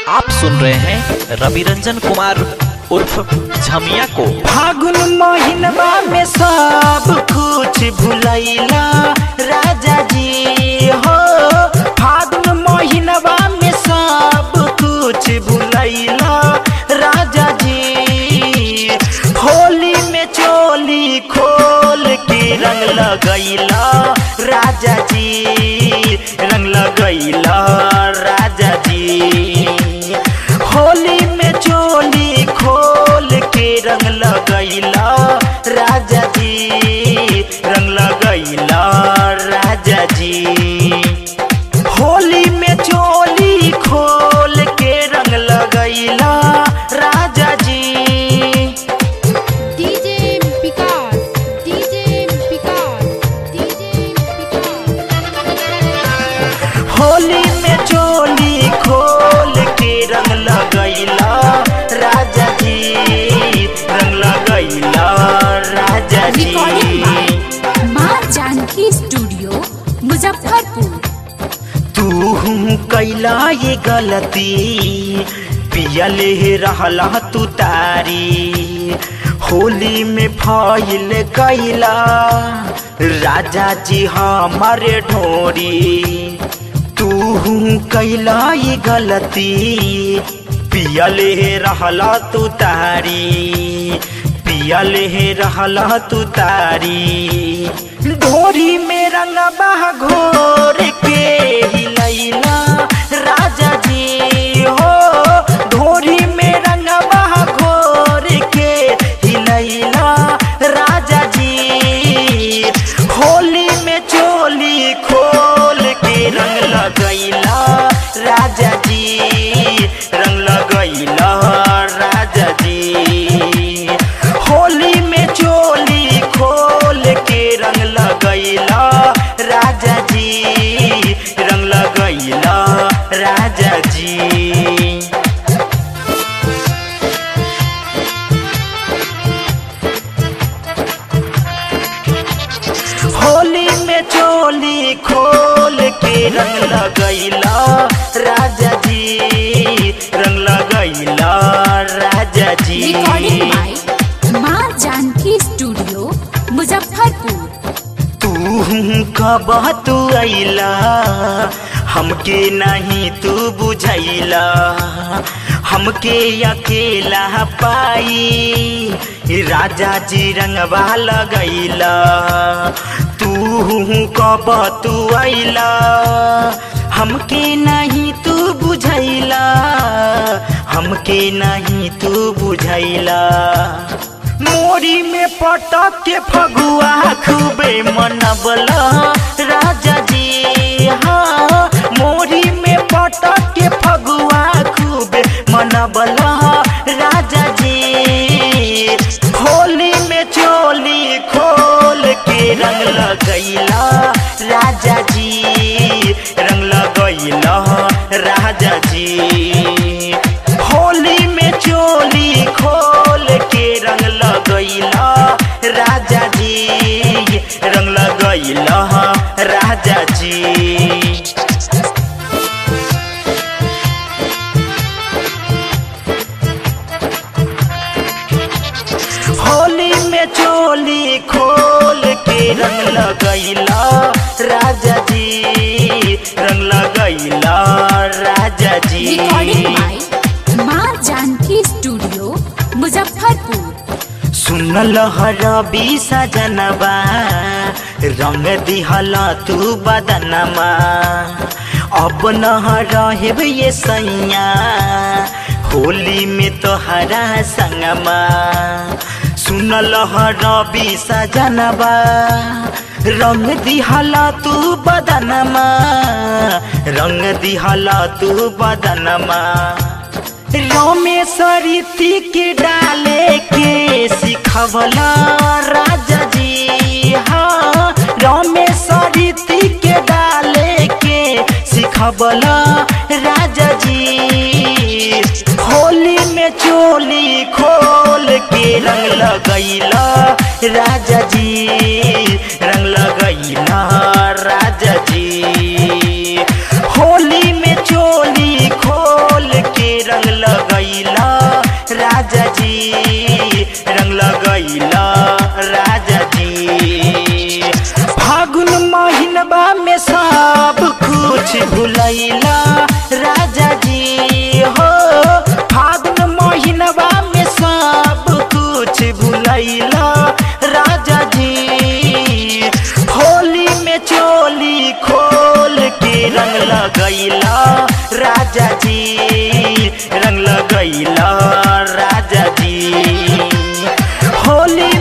आप सुन रहे हैं रवि रंजन कुमार उर्फ झमिया को। फागुन महीनवा में सब कुछ भुलैला राजा जी हो। फागुन महीनवा में सब कुछ भुलैला राजा जी। होली में चोली खोल के रंग लगैला राजा जी, रंग लगैला राजा जी। होली में चोली खोल के रंग लगैला राजा जी, रंग लगैला राजा जी। होली में चोली खोल के रंग लगैला राजा जी। DJ Vikas, DJ Vikas, DJ Vikas. Holi में चोली खोल के रंग लगैला राजा जी, रंग लगैला राजा जी। रिकॉर्डिंग बाय मां जानकी स्टूडियो मुजफ्फरपुर। तू कैला ये गलती पियले रहला तू तारी। होली में फैल कैला राजा जी हमारे ढोरी। तू कैला ये गलती पियले रहला तू तारी, पियले रहला तू तारी। ढोरी में रंगबा घोर के हिलैला राजा जी हो। ढोरी में रंगबा घोर के हिलैला राजा जी। होली में चोली खोल के रंग लगैला राजा जी, रंग लगैला राजा जी। होली में चोली खोल के रंग लगैला राजा जी, रंग लगैला राजा जी। होली में चोली खोल के रंग लगैला राजा जी, रंग लगैला राजा जी। रिकॉर्डिंग बाय मां जानकी स्टूडियो मुजफ्फरपुर। तू कब तू अइला हमके नहीं तू बुझैला। हमके अकेला पाई राजा जी रंगवा लगैला। तू कब तू अइला हमके नहीं तू बुझैला, हमके नहीं तू बुझैला। मोरी में पटक के फगुआ खूबे मनबला राजा जी। हाँ, मोरी में पटक के फगुआ खूबे मनबला राजा जी। होली में चोली खोल के रंग लगैला राजा जी, रंग लगैला राजा जी। होली में चोली खोल के रंग लगैला राजा जी, रंग लगैला राजा जी। होली में चोली खोल के रंग लगैला राजा जी, रंग लगैला राजा जी। रिकॉर्डिंग बाय मां जानकी स्टूडियो मुजफ्फरपुर। सुनल रवि सजनवा रंग दिहला तू बदनमा। अब न रहेब ये सैया होली में तोहरा संगमा। सुनल रवि सजनवा रंग दिहला तू बदनमा, रंग दिहला तू बदनमा। रमेश्वरी के डाले के सिखवला राजा जी। हाँ, रमेश्वरी के डाले के सिखवला राजा जी। होली में चोली खोल के रंग लगैला राजा जी, रंग लगैला राजा जी। होली में चोली खोल के भुलैला राजा जी हो, फागुन महीनवा में सब कुछ भुलैला राजा जी। होली में चोली खोल के रंग लगैला राजा जी, रंग लगैला राजा जी। होली